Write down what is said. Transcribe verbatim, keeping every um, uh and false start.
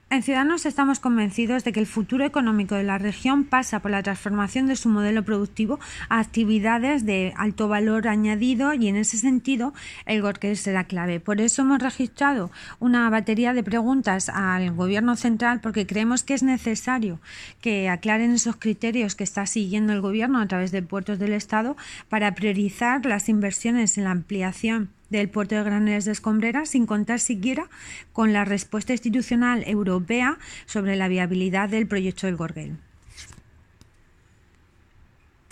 En Ciudadanos estamos convencidos de que el futuro económico de la región pasa por la transformación de su modelo productivo a actividades de alto valor añadido y en ese sentido el Gorgel será clave. Por eso hemos registrado una batería de preguntas al Gobierno central porque creemos que es necesario que aclaren esos criterios que está siguiendo el Gobierno a través de puertos del Estado para priorizar las inversiones en la ampliación del puerto de Graneles de Escombreras, sin contar siquiera con la respuesta institucional europea sobre la viabilidad del proyecto del Gorgel.